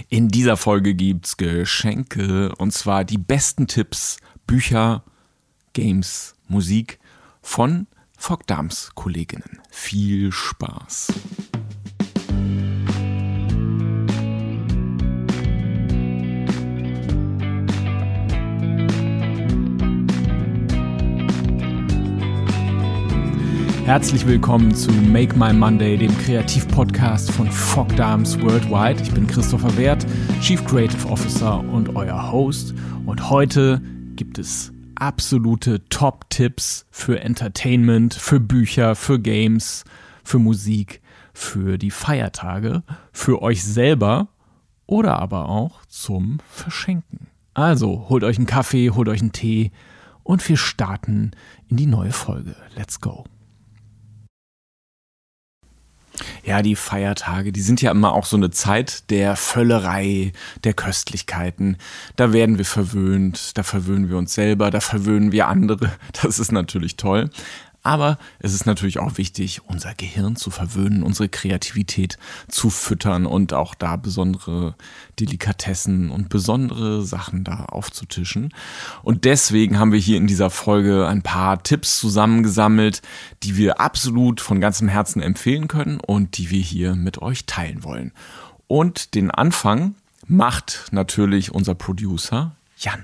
In dieser Folge gibt's Geschenke und zwar die besten Tipps, Bücher, Games, Musik von Fogdams Kolleginnen. Viel Spaß! Herzlich willkommen zu Make My Monday, dem Kreativpodcast von Fogdams Worldwide. Ich bin Christopher Wert, Chief Creative Officer und euer Host. Und heute gibt es absolute Top-Tipps für Entertainment, für Bücher, für Games, für Musik, für die Feiertage, für euch selber oder aber auch zum Verschenken. Also holt euch einen Kaffee, holt euch einen Tee und wir starten in die neue Folge. Let's go! Ja, die Feiertage, die sind ja immer auch so eine Zeit der Völlerei, der Köstlichkeiten. Da werden wir verwöhnt, da verwöhnen wir uns selber, da verwöhnen wir andere. Das ist natürlich toll. Aber es ist natürlich auch wichtig, unser Gehirn zu verwöhnen, unsere Kreativität zu füttern und auch da besondere Delikatessen und besondere Sachen da aufzutischen. Und deswegen haben wir hier in dieser Folge ein paar Tipps zusammengesammelt, die wir absolut von ganzem Herzen empfehlen können und die wir hier mit euch teilen wollen. Und den Anfang macht natürlich unser Producer Jan.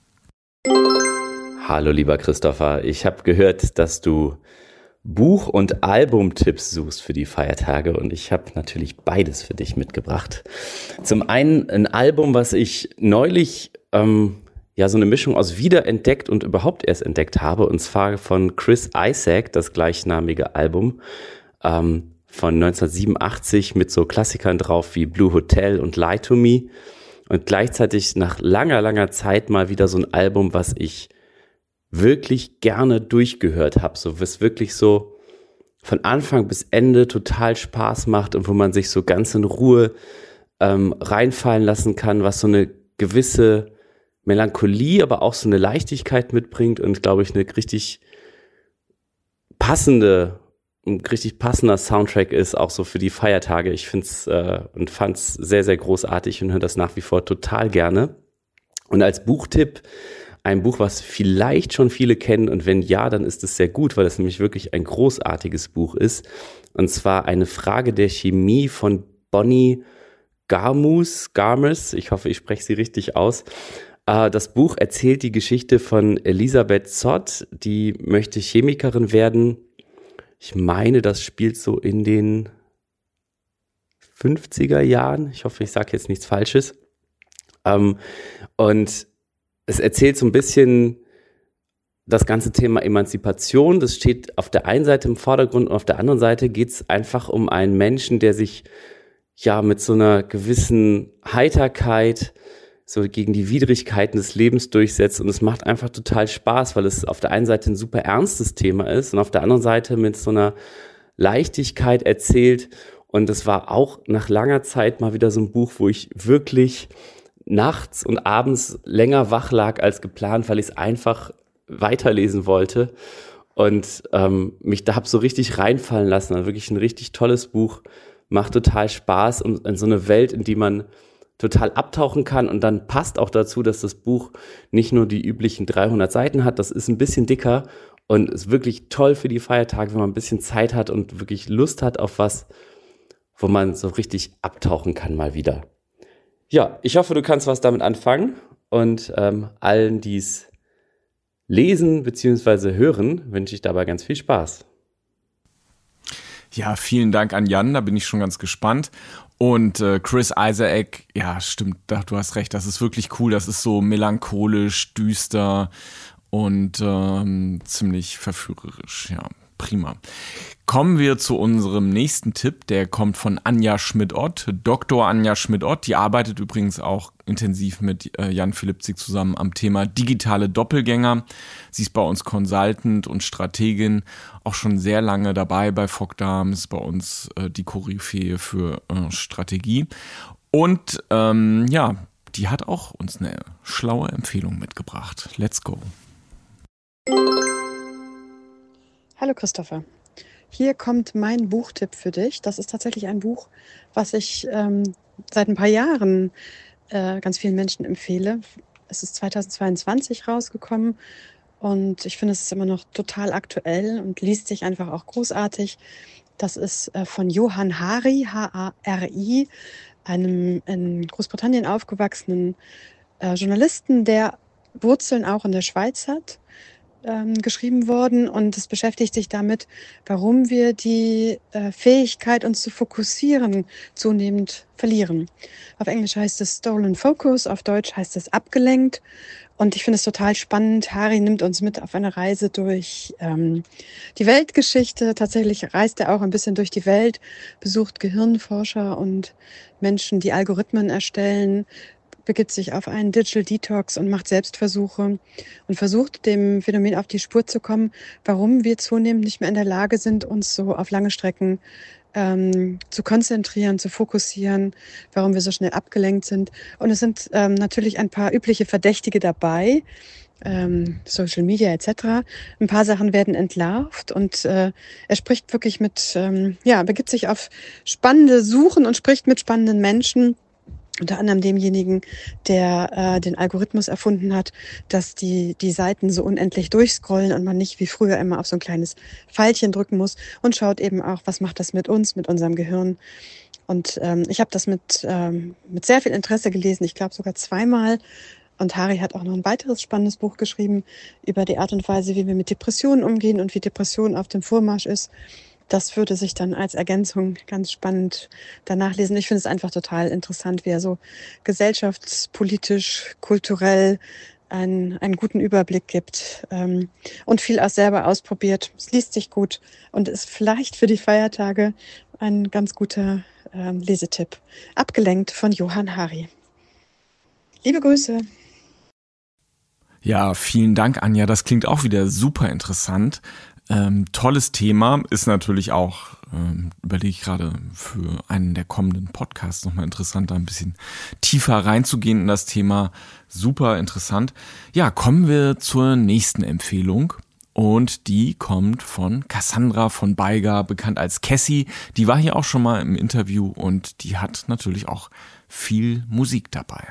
Hallo lieber Christopher, ich habe gehört, dass du Buch- und Albumtipps suchst für die Feiertage und ich habe natürlich beides für dich mitgebracht. Zum einen ein Album, was ich neulich so eine Mischung aus wiederentdeckt und überhaupt erst entdeckt habe, und zwar von Chris Isaak, das gleichnamige Album von 1987 mit so Klassikern drauf wie Blue Hotel und Lie to Me, und gleichzeitig nach langer Zeit mal wieder so ein Album, was ich wirklich gerne durchgehört habe, so was wirklich so von Anfang bis Ende total Spaß macht und wo man sich so ganz in Ruhe reinfallen lassen kann, was so eine gewisse Melancholie, aber auch so eine Leichtigkeit mitbringt und, glaube ich, eine richtig passender Soundtrack ist, auch so für die Feiertage. Ich find's und fand's sehr, sehr großartig und höre das nach wie vor total gerne. Und als Buchtipp ein Buch, was vielleicht schon viele kennen, und wenn ja, dann ist es sehr gut, weil es nämlich wirklich ein großartiges Buch ist. Und zwar Eine Frage der Chemie von Bonnie Garmus. Ich hoffe, ich spreche sie richtig aus. Das Buch erzählt die Geschichte von Elisabeth Zott, die möchte Chemikerin werden. Ich meine, das spielt so in den 50er Jahren. Ich hoffe, ich sage jetzt nichts Falsches. Und es erzählt so ein bisschen das ganze Thema Emanzipation. Das steht auf der einen Seite im Vordergrund und auf der anderen Seite geht es einfach um einen Menschen, der sich ja mit so einer gewissen Heiterkeit so gegen die Widrigkeiten des Lebens durchsetzt. Und es macht einfach total Spaß, weil es auf der einen Seite ein super ernstes Thema ist und auf der anderen Seite mit so einer Leichtigkeit erzählt. Und es war auch nach langer Zeit mal wieder so ein Buch, wo ich wirklich nachts und abends länger wach lag als geplant, weil ich es einfach weiterlesen wollte und mich da habe so richtig reinfallen lassen. Also wirklich ein richtig tolles Buch, macht total Spaß und in so eine Welt, in die man total abtauchen kann, und dann passt auch dazu, dass das Buch nicht nur die üblichen 300 Seiten hat, das ist ein bisschen dicker und ist wirklich toll für die Feiertage, wenn man ein bisschen Zeit hat und wirklich Lust hat auf was, wo man so richtig abtauchen kann mal wieder. Ja, ich hoffe, du kannst was damit anfangen, und allen, die es lesen bzw. hören, wünsche ich dabei ganz viel Spaß. Ja, vielen Dank an Jan, da bin ich schon ganz gespannt. Und Chris Isaak, ja, stimmt, du hast recht, das ist wirklich cool, das ist so melancholisch, düster und ziemlich verführerisch, ja, prima. Kommen wir zu unserem nächsten Tipp, der kommt von Anja Schmidt-Ott, Dr. Anja Schmidt-Ott, die arbeitet übrigens auch intensiv mit Jan Philippzig zusammen am Thema digitale Doppelgänger. Sie ist bei uns Consultant und Strategin, auch schon sehr lange dabei bei Fogdams, bei uns die Koryphäe für Strategie. Und die hat auch uns eine schlaue Empfehlung mitgebracht. Let's go. Hallo Christopher. Hier kommt mein Buchtipp für dich. Das ist tatsächlich ein Buch, was ich seit ein paar Jahren ganz vielen Menschen empfehle. Es ist 2022 rausgekommen und ich finde, es ist immer noch total aktuell und liest sich einfach auch großartig. Das ist von Johann Hari, Hari, einem in Großbritannien aufgewachsenen Journalisten, der Wurzeln auch in der Schweiz hat, geschrieben worden. Und es beschäftigt sich damit, warum wir die Fähigkeit, uns zu fokussieren, zunehmend verlieren. Auf Englisch heißt es Stolen Focus, auf Deutsch heißt es abgelenkt. Und ich finde es total spannend. Hari nimmt uns mit auf eine Reise durch die Weltgeschichte. Tatsächlich reist er auch ein bisschen durch die Welt, besucht Gehirnforscher und Menschen, die Algorithmen erstellen, begibt sich auf einen Digital Detox und macht Selbstversuche und versucht, dem Phänomen auf die Spur zu kommen, warum wir zunehmend nicht mehr in der Lage sind, uns so auf lange Strecken zu konzentrieren, zu fokussieren, warum wir so schnell abgelenkt sind. Und es sind natürlich ein paar übliche Verdächtige dabei, Social Media etc. Ein paar Sachen werden entlarvt und er spricht wirklich begibt sich auf spannende Suchen und spricht mit spannenden Menschen. Unter anderem demjenigen, der den Algorithmus erfunden hat, dass die Seiten so unendlich durchscrollen und man nicht wie früher immer auf so ein kleines Pfeilchen drücken muss, und schaut eben auch, was macht das mit uns, mit unserem Gehirn. Und ich habe das mit sehr viel Interesse gelesen, ich glaube sogar zweimal. Und Hari hat auch noch ein weiteres spannendes Buch geschrieben über die Art und Weise, wie wir mit Depressionen umgehen und wie Depression auf dem Vormarsch ist. Das würde sich dann als Ergänzung ganz spannend danach lesen. Ich finde es einfach total interessant, wie er so gesellschaftspolitisch, kulturell einen guten Überblick gibt und viel auch selber ausprobiert. Es liest sich gut und ist vielleicht für die Feiertage ein ganz guter Lesetipp. Abgelenkt von Johann Hari. Liebe Grüße. Ja, vielen Dank, Anja. Das klingt auch wieder super interessant. Tolles Thema, ist natürlich auch, überlege ich gerade, für einen der kommenden Podcasts nochmal interessant, da ein bisschen tiefer reinzugehen in das Thema. Super interessant. Ja, kommen wir zur nächsten Empfehlung. Und die kommt von Cassandra von Beiger, bekannt als Cassie. Die war hier auch schon mal im Interview und die hat natürlich auch viel Musik dabei.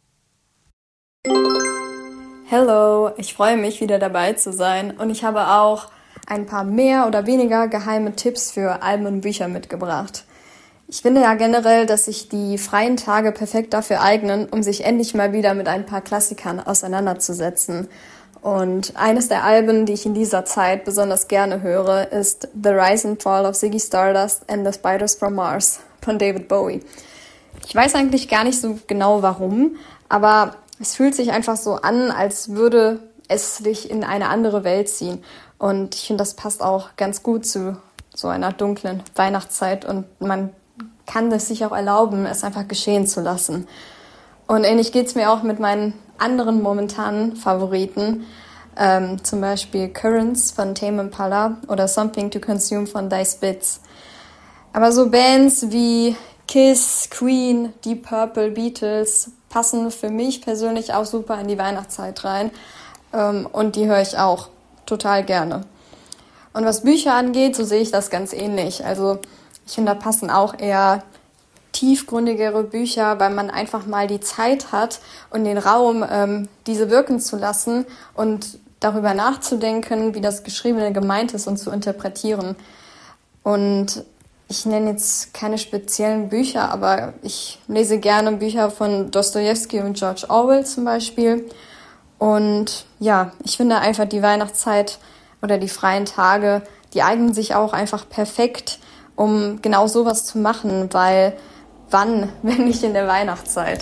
Hello, ich freue mich, wieder dabei zu sein. Und ich habe auch ein paar mehr oder weniger geheime Tipps für Alben und Bücher mitgebracht. Ich finde ja generell, dass sich die freien Tage perfekt dafür eignen, um sich endlich mal wieder mit ein paar Klassikern auseinanderzusetzen. Und eines der Alben, die ich in dieser Zeit besonders gerne höre, ist The Rise and Fall of Ziggy Stardust and the Spiders from Mars von David Bowie. Ich weiß eigentlich gar nicht so genau warum, aber es fühlt sich einfach so an, als würde es dich in eine andere Welt ziehen. Und ich finde, das passt auch ganz gut zu so einer dunklen Weihnachtszeit und man kann es sich auch erlauben, es einfach geschehen zu lassen. Und ähnlich geht's mir auch mit meinen anderen momentanen Favoriten, zum Beispiel Currents von Tame Impala oder Something to Consume von Dice Bits. Aber so Bands wie Kiss, Queen, Deep Purple, Beatles passen für mich persönlich auch super in die Weihnachtszeit rein und die höre ich auch total gerne. Und was Bücher angeht, so sehe ich das ganz ähnlich. Also ich finde, da passen auch eher tiefgründigere Bücher, weil man einfach mal die Zeit hat und den Raum, diese wirken zu lassen und darüber nachzudenken, wie das Geschriebene gemeint ist und zu interpretieren. Und ich nenne jetzt keine speziellen Bücher, aber ich lese gerne Bücher von Dostojewski und George Orwell zum Beispiel. Und ja, ich finde einfach die Weihnachtszeit oder die freien Tage, die eignen sich auch einfach perfekt, um genau sowas zu machen, weil wann, wenn nicht in der Weihnachtszeit?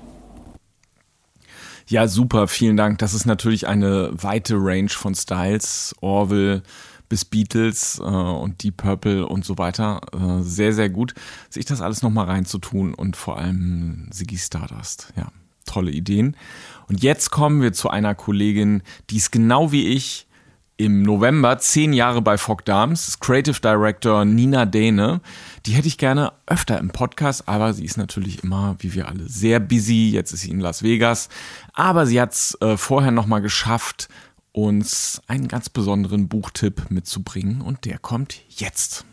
Ja, super, vielen Dank. Das ist natürlich eine weite Range von Styles, Orwell bis Beatles und Deep Purple und so weiter. Sehr, sehr gut, sich das alles nochmal reinzutun und vor allem Ziggy Stardust. Ja, tolle Ideen. Und jetzt kommen wir zu einer Kollegin, die ist genau wie ich im November 10 Jahre bei Fogg Dams, Creative Director Nina Dehne. Die hätte ich gerne öfter im Podcast, aber sie ist natürlich immer, wie wir alle, sehr busy. Jetzt ist sie in Las Vegas. Aber sie hat es vorher nochmal geschafft, uns einen ganz besonderen Buchtipp mitzubringen und der kommt jetzt.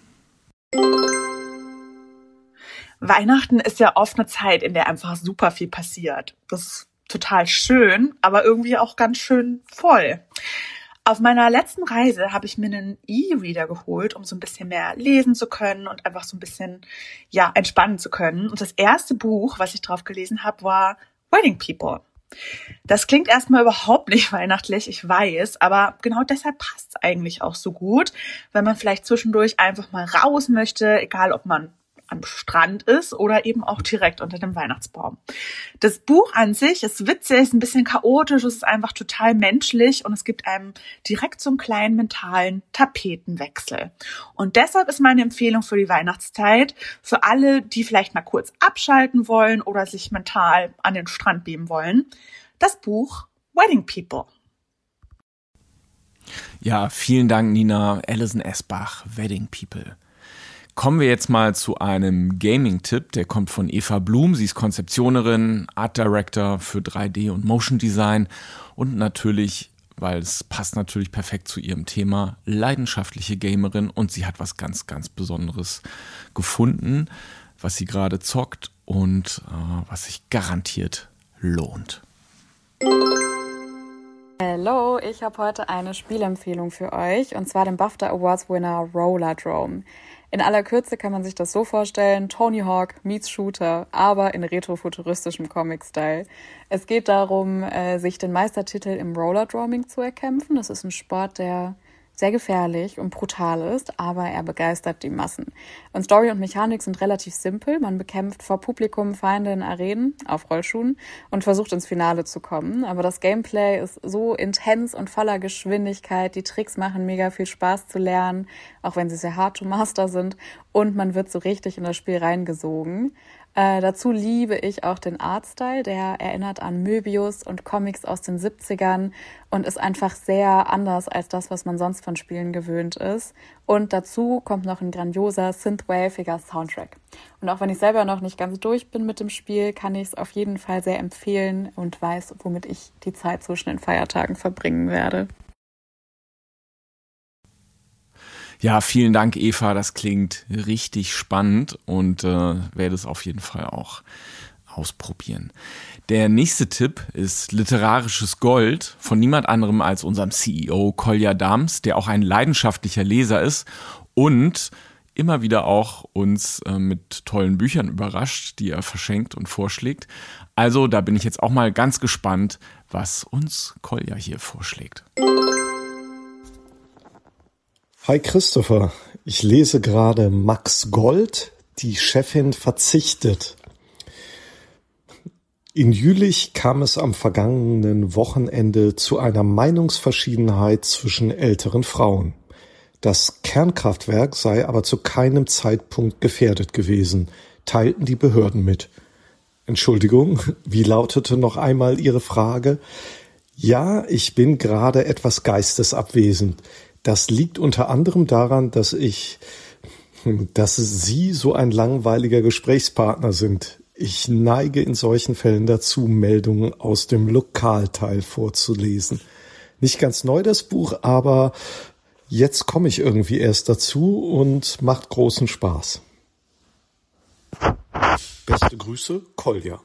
Weihnachten ist ja oft eine Zeit, in der einfach super viel passiert. Das ist total schön, aber irgendwie auch ganz schön voll. Auf meiner letzten Reise habe ich mir einen E-Reader geholt, um so ein bisschen mehr lesen zu können und einfach so ein bisschen, entspannen zu können. Und das erste Buch, was ich drauf gelesen habe, war Wedding People. Das klingt erstmal überhaupt nicht weihnachtlich, ich weiß, aber genau deshalb passt es eigentlich auch so gut, wenn man vielleicht zwischendurch einfach mal raus möchte, egal ob man am Strand ist oder eben auch direkt unter dem Weihnachtsbaum. Das Buch an sich ist witzig, ist ein bisschen chaotisch, es ist einfach total menschlich und es gibt einem direkt so einen kleinen mentalen Tapetenwechsel. Und deshalb ist meine Empfehlung für die Weihnachtszeit, für alle, die vielleicht mal kurz abschalten wollen oder sich mental an den Strand beamen wollen, das Buch Wedding People. Ja, vielen Dank, Nina. Alison Esbach, Wedding People. Kommen wir jetzt mal zu einem Gaming-Tipp, der kommt von Eva Blum. Sie ist Konzeptionerin, Art Director für 3D und Motion Design und natürlich, weil es passt natürlich perfekt zu ihrem Thema, leidenschaftliche Gamerin und sie hat was ganz, ganz Besonderes gefunden, was sie gerade zockt und was sich garantiert lohnt. Hallo, ich habe heute eine Spielempfehlung für euch und zwar den BAFTA Awards Winner Rollerdrome. In aller Kürze kann man sich das so vorstellen, Tony Hawk meets Shooter, aber in retrofuturistischem Comic-Style. Es geht darum, sich den Meistertitel im Rollerdroming zu erkämpfen. Das ist ein Sport, der sehr gefährlich und brutal ist, aber er begeistert die Massen. Und Story und Mechanik sind relativ simpel. Man bekämpft vor Publikum Feinde in Arenen auf Rollschuhen und versucht ins Finale zu kommen. Aber das Gameplay ist so intens und voller Geschwindigkeit. Die Tricks machen mega viel Spaß zu lernen, auch wenn sie sehr hard to master sind. Und man wird so richtig in das Spiel reingesogen. Dazu liebe ich auch den Artstyle, der erinnert an Möbius und Comics aus den 70ern und ist einfach sehr anders als das, was man sonst von Spielen gewöhnt ist. Und dazu kommt noch ein grandioser, synthwaviger Soundtrack. Und auch wenn ich selber noch nicht ganz durch bin mit dem Spiel, kann ich es auf jeden Fall sehr empfehlen und weiß, womit ich die Zeit zwischen den Feiertagen verbringen werde. Ja, vielen Dank, Eva. Das klingt richtig spannend und werde es auf jeden Fall auch ausprobieren. Der nächste Tipp ist literarisches Gold von niemand anderem als unserem CEO Kolja Dams, der auch ein leidenschaftlicher Leser ist und immer wieder auch uns mit tollen Büchern überrascht, die er verschenkt und vorschlägt. Also da bin ich jetzt auch mal ganz gespannt, was uns Kolja hier vorschlägt. Hi Christopher, ich lese gerade Max Gold, die Chefin verzichtet. In Jülich kam es am vergangenen Wochenende zu einer Meinungsverschiedenheit zwischen älteren Frauen. Das Kernkraftwerk sei aber zu keinem Zeitpunkt gefährdet gewesen, teilten die Behörden mit. Entschuldigung, wie lautete noch einmal Ihre Frage? Ja, ich bin gerade etwas geistesabwesend. Das liegt unter anderem daran, dass Sie so ein langweiliger Gesprächspartner sind. Ich neige in solchen Fällen dazu, Meldungen aus dem Lokalteil vorzulesen. Nicht ganz neu das Buch, aber jetzt komme ich irgendwie erst dazu und macht großen Spaß. Beste Grüße, Kolja.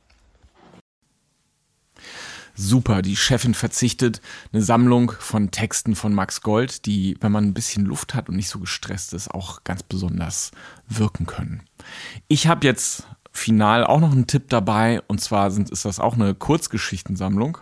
Super, die Chefin verzichtet. Eine Sammlung von Texten von Max Gold, die, wenn man ein bisschen Luft hat und nicht so gestresst ist, auch ganz besonders wirken können. Ich habe jetzt final auch noch einen Tipp dabei und zwar ist das auch eine Kurzgeschichtensammlung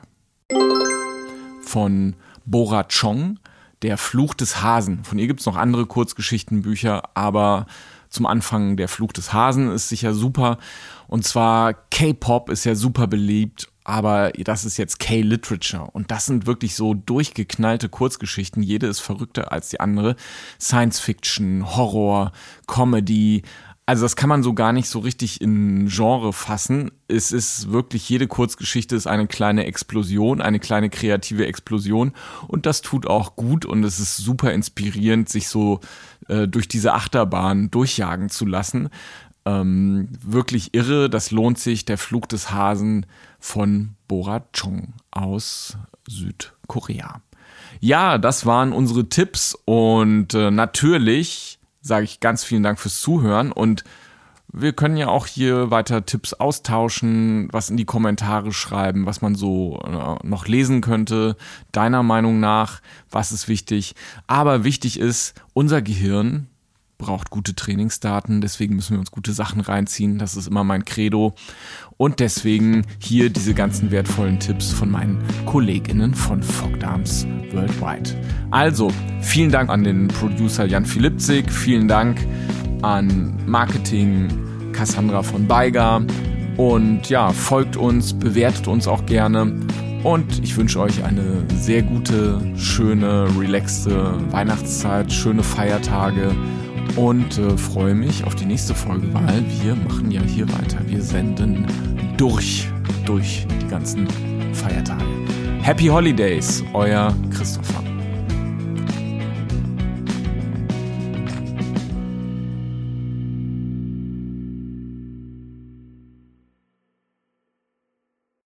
von Bora Chong, Der Fluch des Hasen. Von ihr gibt es noch andere Kurzgeschichtenbücher, aber zum Anfang Der Fluch des Hasen ist sicher super. Und zwar K-Pop ist ja super beliebt, aber das ist jetzt K-Literature und das sind wirklich so durchgeknallte Kurzgeschichten. Jede ist verrückter als die andere. Science-Fiction, Horror, Comedy. Also das kann man so gar nicht so richtig in Genre fassen. Es ist wirklich, jede Kurzgeschichte ist eine kleine Explosion, eine kleine kreative Explosion und das tut auch gut und es ist super inspirierend, sich so durch diese Achterbahn durchjagen zu lassen. Wirklich irre, das lohnt sich. Der Flug des Hasen von Bora Chong aus Südkorea. Ja, das waren unsere Tipps und natürlich sage ich ganz vielen Dank fürs Zuhören und wir können ja auch hier weiter Tipps austauschen, was in die Kommentare schreiben, was man so noch lesen könnte, deiner Meinung nach, was ist wichtig. Aber wichtig ist, unser Gehirn braucht gute Trainingsdaten, deswegen müssen wir uns gute Sachen reinziehen, das ist immer mein Credo. Und deswegen hier diese ganzen wertvollen Tipps von meinen KollegInnen von Fogdarms Worldwide. Also, vielen Dank an den Producer Jan Philippzig, vielen Dank an Marketing Cassandra von Beiger und ja, folgt uns, bewertet uns auch gerne und ich wünsche euch eine sehr gute, schöne, relaxte Weihnachtszeit, schöne Feiertage und freue mich auf die nächste Folge, weil wir machen ja hier weiter. Wir senden durch die ganzen Feiertage. Happy Holidays, euer Christopher.